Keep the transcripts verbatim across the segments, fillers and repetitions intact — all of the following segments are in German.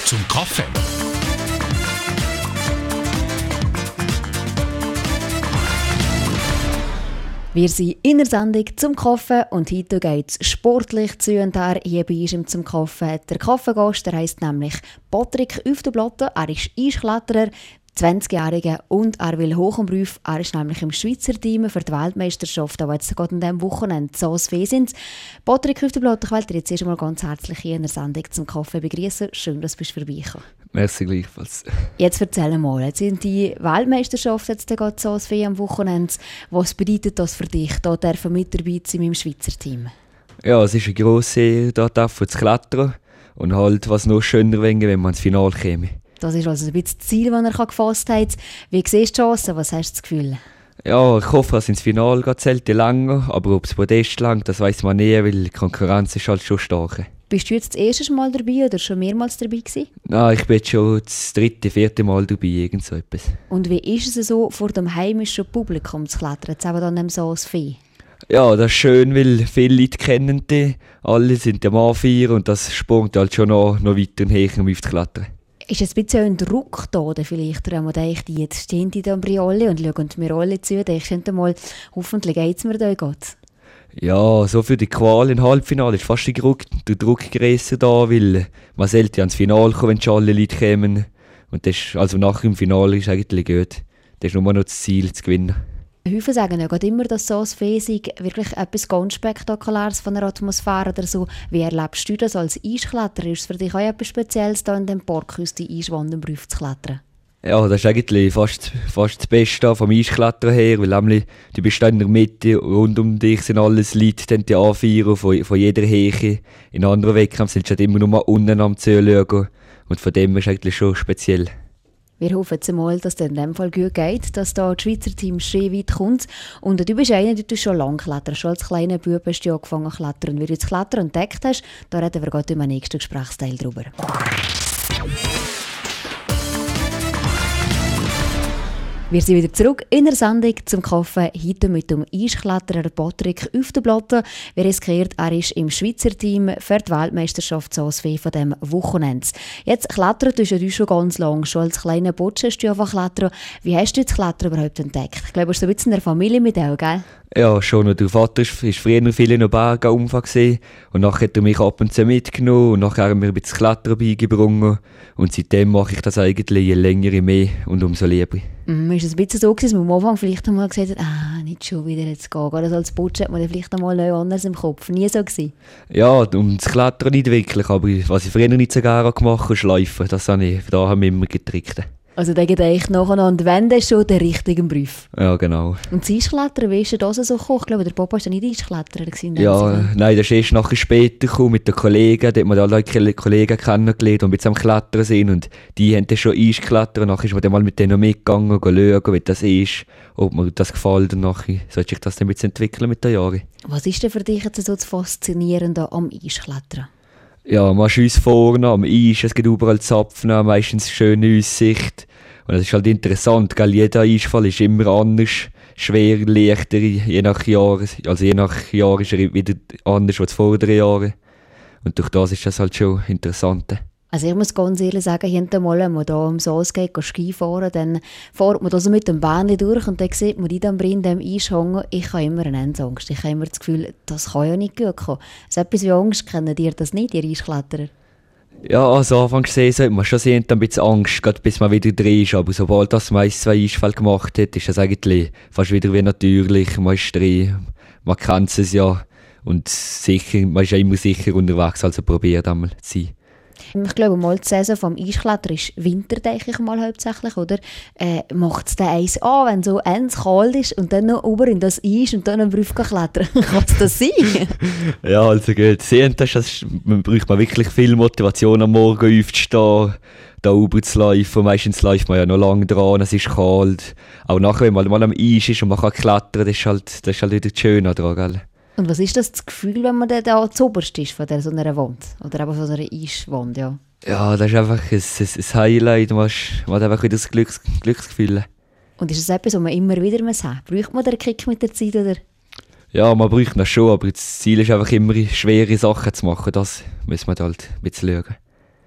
zum Kaffee. Wir sind in der Sendung zum Kaffee und heute geht es sportlich zu und her. Hier bei uns im zum Kaffee der Kaffeegast, der heisst nämlich Patrick Üftenblatter. Er ist Eiskletterer, zwanzigjähriger und er will hoch und rauf. Er ist nämlich im Schweizer Team für die Weltmeisterschaft, die jetzt gerade an diesem Wochenende so fee sind. Patrick Üftenblatter, ich will dir jetzt erst einmal ganz herzlich hier in der Sendung zum Kaffee begrüßen. Schön, dass du vorbeigekommen bist. Merci gleichfalls. Jetzt erzähl mal, jetzt sind die Weltmeisterschaft jetzt gerade so fee am Wochenende. Was bedeutet das für dich, da dürfen mit dabei zu sein im Schweizer Team? Ja, es ist eine grosse Ehre, hier zu klettern. Und halt, was noch schöner wäre, wenn man ins Finale käme. Das ist also ein bisschen das Ziel, das er gefasst hat. Wie siehst du die Chancen? Was hast du das Gefühl? Ja, ich hoffe, dass ins Finale geht, zählt länger. Aber ob es Podest langt, das weiss man nie, weil die Konkurrenz ist halt schon stark. Bist du jetzt das erste Mal dabei oder schon mehrmals dabei gewesen? Nein, ich bin jetzt schon das dritte, vierte Mal dabei, irgend so etwas. Und wie ist es so, vor dem heimischen Publikum zu klettern? Jetzt eben dann dem so als Vieh? Ja, das ist schön, weil viele Leute kennen die. Alle sind am Anfeiern und das spornt halt schon noch, noch weiter näher um zu klettern. Ist es ein bisschen ein Druck da, oder vielleicht, wenn man denkt, jetzt stehen die da am Brioli und schauen mir alle zu, denkst du mal, hoffentlich geht es mir da gut. Ja, so für die Qual im Halbfinale ist fast der Druck, der Druck grösser da, weil man sollte ja ins Finale kommen, wenn schon alle Leute kommen. Und das ist, also nach dem Finale ist eigentlich gut. Das ist nur noch das Ziel, zu gewinnen. Viele sagen ja gerade immer, dass so ein Fesig wirklich etwas ganz Spektakuläres von der Atmosphäre oder so. Wie erlebst du das als Eiskletterer? Ist es für dich auch etwas Spezielles, da in dem Parkhaus die Eiswanderbrüfe zu klettern? Ja, das ist eigentlich fast, fast das Beste vom Eisklettern her, weil nämlich, du bist da in der Mitte, rund um dich sind alles Leute, die anfeiern von, von jeder Heche. In anderen Wettkämpfen sind halt immer nur unten am Zuschauen und von dem ist es eigentlich schon speziell. Wir hoffen jetzt mal, dass es in diesem Fall gut geht, dass da das Schweizer Team schön weit kommt. Und du bist einer, der schon lange klettert. Schon als kleiner Bub hast du angefangen zu klettern. Und wie du das Klettern entdeckt hast, da reden wir gerade im nächsten Gesprächsteil drüber. Wir sind wieder zurück in der Sendung zum Kaffee, heute mit dem Eiskletterer Patrick Üftenblatter. Wir haben es gehört, er ist im Schweizer Team für die Weltmeisterschaft so von diesem Wochenende. Jetzt klettern du ja schon ganz lange, schon als kleiner Butsch hast du einfach klettern. Wie hast du das Klettern überhaupt entdeckt? Ich glaube, du bist so ein bisschen in der Familie mit dir, gell? Ja, schon. Der Vater war früher viel in den Bergen umgefahren und nachher hat er mich ab und zu mitgenommen und nachher haben wir ein bisschen Klettern beigebracht. Und seitdem mache ich das eigentlich je länger, je mehr und umso lieber. Mm, ist es ein bisschen so, dass man am Anfang vielleicht einmal gesagt hat, ah, nicht schon wieder jetzt gehen. Oder als Butsch hat man vielleicht einmal anders im Kopf. Nie so gewesen? Ja, um das Klettern nicht wirklich, aber was ich früher nicht so gerne gemacht habe, Schleifen. Das habe ich, da haben wir immer getrickt. Also da geht eigentlich nacheinander, wenn dann schon den richtigen Brief. Ja, genau. Und das Eisklettern, wie ist das so gekommen? Ich glaube, der Papa war ja nicht Eiskletterer. Ja, nein, das ist erst nachher später gekommen mit den Kollegen. Da hat man alle Kollegen kennengelernt, die ein bisschen am Klettern sind. Und die haben dann schon Eisklettern. Nachher ist man dann mal mit denen mitgegangen und schauen, wie das ist, ob mir das gefällt. Und nachher sollte sich das dann ein bisschen entwickeln mit den Jahren. Was ist denn für dich jetzt so das Faszinierende am Eisklettern? Ja, man ist uns vorne am Eis, es gibt überall Zapfen, meistens schöne Aussicht. Und es ist halt interessant, gell? Jeder Eisfall ist immer anders, schwer, leichter, je nach Jahr. Also je nach Jahr ist er wieder anders als vor den Jahren. Und durch das ist das halt schon interessant. Also ich muss ganz ehrlich sagen, hinter mal, wenn man da am Soos geht, Ski fahren, dann fährt man da so mit dem Bähnchen durch und dann sieht man die dann in dem Eis hängen. Ich habe immer eine Endangst. Ich habe immer das Gefühl, das kann ja nicht gut kommen. So etwas wie Angst, kennen ihr das nicht, ihr Eiskletterer? Ja, also Anfangs gesehen hat man schon sehen, ein bisschen Angst, gerade bis man wieder drin ist. Aber sobald das meist zwei Eisfälle gemacht hat, ist das eigentlich fast wieder wie natürlich. Man ist drin, man kennt es ja. Und sicher, man ist ja immer sicher unterwegs, also probiert einmal zu sein. Ich glaube mal, die Saison vom Eisklettern ist Winter, denke ich mal hauptsächlich, oder? Äh, macht es dann eins an, wenn so eins kalt ist und dann noch ober in das Eis und dann am Brief klettern? Kann es das sein? Ja, also gut. Sehen, das ist, man braucht man wirklich viel Motivation am Morgen aufzustehen, da oben zu laufen. Meistens läuft man ja noch lange dran, es ist kalt. Auch nachher, wenn man mal am Eis ist und man kann klettern, das ist halt, das ist halt wieder schön daran, gell? Und was ist das, das Gefühl, wenn man dann da zuoberst ist von der, so einer Wand? Oder eben von so einer Eiswand, ja? Ja, das ist einfach ein, ein, ein Highlight. Man hat einfach wieder das Glücks, Glücksgefühl. Und ist das etwas, was man immer wieder muss haben? Braucht man den Kick mit der Zeit, oder? Ja, man braucht das schon, aber das Ziel ist einfach immer, schwere Sachen zu machen. Das muss man halt ein bisschen schauen.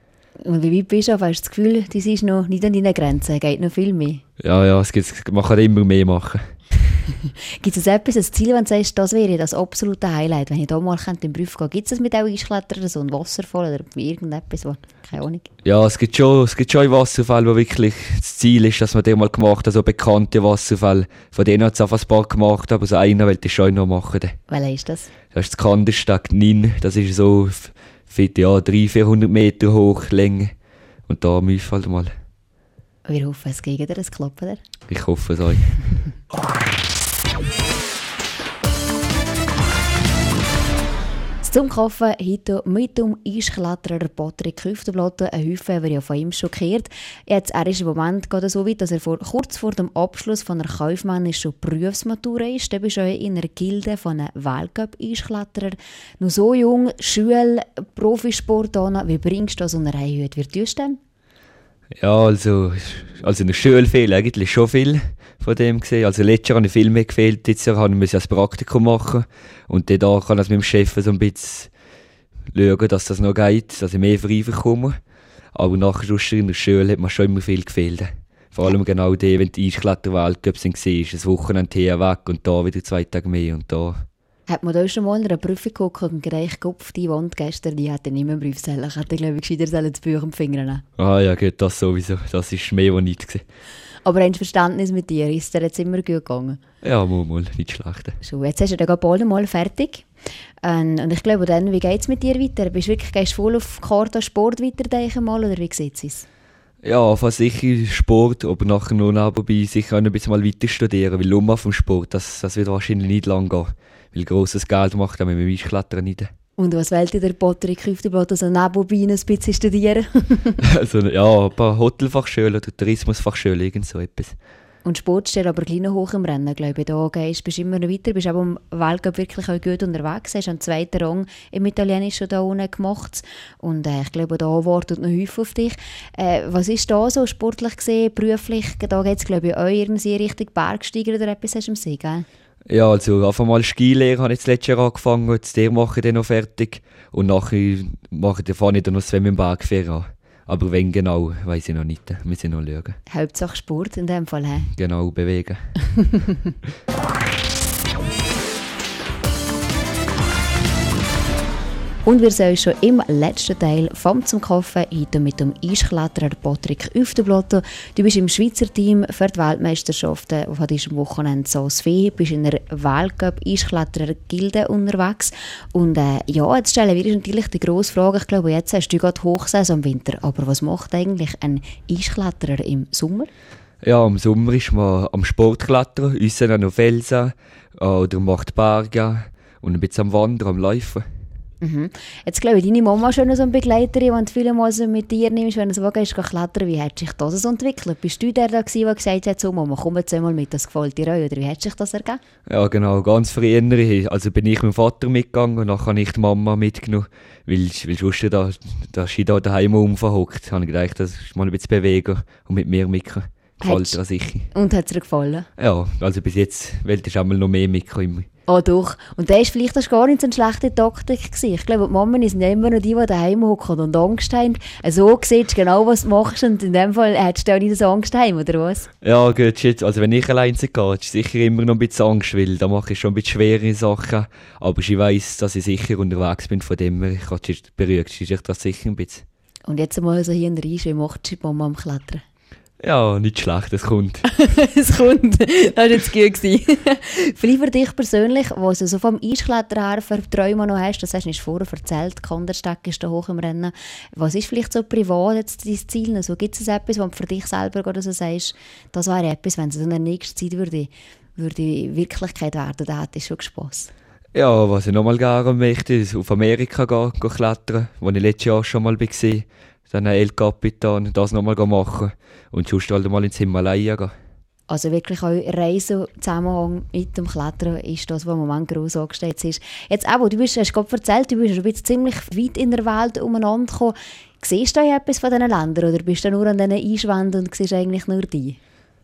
Und wie weit bist du? Hast du das Gefühl, das ist noch nicht an deinen Grenzen? Geht noch viel mehr? Ja, ja, es gibt, man kann immer mehr machen. Gibt es etwas, ein Ziel, wenn du sagst, das wäre das absolute Highlight, wenn ich da mal in den Beruf gehen könnte? Gibt es das mit auch Eisklettern, so ein Wasserfall oder irgendetwas, wo, keine Ahnung? Ja, es gibt schon, es gibt schon Wasserfälle, wo wirklich das Ziel ist, dass man den mal gemacht hat, also bekannte Wasserfälle. Von denen hat es einfach ein paar gemacht, aber so einer wollte ich schon noch machen. Welcher ist das? Das ist das Kandersteg Nin, das ist so für, ja, dreihundert, vierhundert Meter hoch Länge. Und da müssen wir halt mal. Wir hoffen, es geht dir, es klappt dir. Ich hoffe es euch. Zum Kaufen heute mit dem Eiskletterer Patrick Hüftenblatt. Ein Haufen wird ja von ihm schockiert. Jetzt, er ist im Moment gerade so weit, dass er vor, kurz vor dem Abschluss von der kaufmännischen Berufsmatura ist. Du bist ja in einer Gilde von einem Weltcup-Eiskletterer. Noch so jung, Schule, Profisport an. Wie bringst du das unter einen Hut? Wie tust du das? Ja, also, also in der Schule fehlt eigentlich schon viel von dem gesehen. Also letztes Jahr habe ich viel mehr gefehlt, jetzt Jahr habe ich ein Praktikum machen und dann da kann ich mit dem Chef so ein bisschen schauen, dass das noch geht, dass ich mehr frei komme. Aber nachher in der Schule hat mir schon immer viel gefehlt. Vor allem genau die, wenn die Eiskletter-Weltcup sind, ist ein Wochenende hier weg und da wieder zwei Tage mehr und da. Hat man da schon mal in einer Prüfung geguckt und gedacht, Kopf, die Wand gestern, die hat er nicht mehr Briefzellen. Ich hätte, glaube ich, gescheiter das Buch im Finger nehmen. Ah ja, gut, das sowieso. Das ist mehr als nichts gewesen. Aber hast du Verständnis mit dir? Ist dir jetzt immer gut gegangen? Ja, mal, mal, nicht schlecht. So, jetzt hast du ja bald mal fertig. Und, und ich glaube, dann, wie geht es mit dir weiter? Bist du wirklich, gehst du voll auf die Karte Sport weiterdenken mal, oder wie sieht es? Ja, fast sicher Sport, aber nachher noch nebenbei sicher auch ein bisschen mal weiter studieren, weil um vom Sport, das, das wird wahrscheinlich nicht lang gehen. Weil grosses Geld macht man mit dem Eisklettern nicht. Und was wählt der Patrick Hüftenblatt, also nebenbei ein bisschen studieren? Also, ja, ein paar Hotelfachschulen oder Tourismusfachschulen, irgend so etwas. Und Sport steht aber gleich noch hoch im Rennen, glaube ich. Da gehst, bist du immer noch weiter, bist aber im Weltcup wirklich auch gut unterwegs. Hast einen zweiten Rang im Italienischen da unten gemacht. Und äh, ich glaube, da wartet noch häufig auf dich. Äh, was ist da so sportlich gesehen, beruflich? Da geht es, glaube ich, auch irgendwie Richtung Bergsteiger oder etwas hast du im See, gell? Ja, also einfach mal Skilehrer habe ich das letzte Jahr angefangen, jetzt der mache ich dann noch fertig und nachher mache ich, fahre ich dann noch zwei mit dem Bergfährt an. Aber wenn genau, weiss ich noch nicht, wir müssen noch schauen. Hauptsache Sport in dem Fall, hä? Genau, bewegen. Und wir sehen uns schon im letzten Teil vom «Zum Kaffee» heute mit dem Eiskletterer Patrick Hüftenblatt. Du bist im Schweizer Team für die Weltmeisterschaften von diesem Wochenende so Svee, bist in einer Weltcup-Eiskletterer-Gilde unterwegs. Und äh, ja, jetzt stellen wir uns natürlich die grosse Frage, ich glaube, jetzt hast du gerade Hochsaison im Winter, aber was macht eigentlich ein Eiskletterer im Sommer? Ja, im Sommer ist man am Sportklettern, uns an den Felsen oder macht Berge und ein bisschen am Wandern, am Laufen. Mhm. Jetzt glaube ich, deine Mama ist schon so eine Begleiterin, wenn du viele Mal so mit dir nimmst, wenn du so gehst, klettern. Wie hat sich das entwickelt? Bist du der da gewesen, der gesagt hat, so Mama, komm jetzt einmal mit, das gefällt dir auch, oder wie hat sich das ergeben? Ja genau, ganz früher, also bin ich mit dem Vater mitgegangen und dann habe ich die Mama mitgenommen, weil, weil sonst da, da ist ich da daheim rumverhockt. Da habe ich gedacht, das ist mal ein bisschen bewegen und mit mir mitkommen. Gefällt dir sicher. Und hat es dir gefallen? Ja, also bis jetzt wollte ich einmal noch mehr mitkommen. Oh doch. Und das ist vielleicht das gar nicht so eine schlechte Taktik gewesen. Ich glaube, die Mama ist nicht immer noch die, die daheim hocken und Angst haben. So siehst du genau, was du machst und in dem Fall hättest du auch nicht so Angst heim, oder was? Ja, gut, jetzt, also wenn ich allein gehe, ist sicher immer noch ein bisschen Angst, weil da mache ich schon ein bisschen schwere Sachen. Aber ich weiss, dass ich sicher unterwegs bin, von dem her, ich kann dich beruhigt, ist das sicher ein bisschen. Und jetzt mal so hier in der Reihe, wie macht die Mama am Klettern? Ja, nicht schlecht, es kommt. Es kommt, das war jetzt gut. Vielleicht für dich persönlich, was du so vom Eisklettern her für Träume noch hast, das hast du nicht vorher erzählt, Kandersteg ist da hoch im Rennen. Was ist vielleicht so privat jetzt dein Ziel? Also, gibt es etwas, was du für dich selber oder so sagst, das wäre etwas, wenn es in der nächsten Zeit würde, würde Wirklichkeit werden, dann hättest du schon Spass. Ja, was ich nochmal gerne möchte, ist auf Amerika gehen, gehen klettern, wo ich letztes Jahr schon mal war. Dann El Capitan, das nochmal machen und sonst halt mal ins Himalaya gehen. Also wirklich auch Reisen im Zusammenhang mit dem Klettern ist das, was im Moment gross angestellt ist. Jetzt auch, du bist, hast gerade erzählt, du bist ein ziemlich weit in der Welt umeinander gekommen. Siehst du etwas von diesen Ländern oder bist du nur an diesen Einschwänden und siehst eigentlich nur die?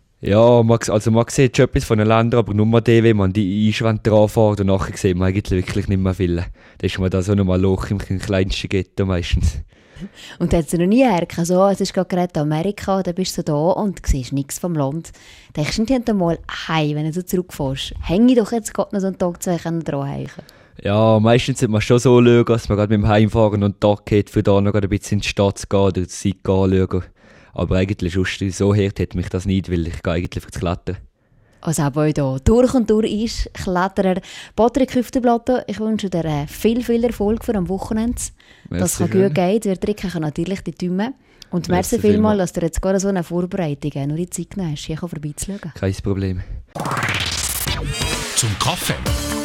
Ja, man, also man sieht schon etwas von den Ländern, aber nur die, wenn man die Einschwände dran fährt und nachher sieht man eigentlich wirklich nicht mehr viel. Da ist man da so nochmal Loch im kleinsten Ghetto meistens. Und du hast noch nie hergekommen, so, es ist gerade Amerika, dann bist du da und siehst nichts vom Land. Denkst du nicht einmal, hey, wenn du so zurückfährst, hänge ich doch jetzt gerade noch so einen Tag, zwei dran hängen. Ja, meistens sollte man schon so schauen, dass man gerade mit dem Heimfahren noch einen Tag hat, für da noch ein bisschen in die Stadt zu gehen oder die Zeit anschauen. Aber eigentlich sonst so hart hat mich das nicht, weil ich gehe eigentlich für das Klettern. Also auch bei hier durch und durch ist Kletterer Patrick Hüftenblatter. Ich wünsche dir viel, viel Erfolg für am Wochenende. Das kann gut gehen. Wir drücken natürlich die Daumen. Und merci, merci vielmals, dass du jetzt gerade so eine Vorbereitung nur die Zeit genommen hast, hier vorbeizuschauen. Kein Problem. Zum Kaffee.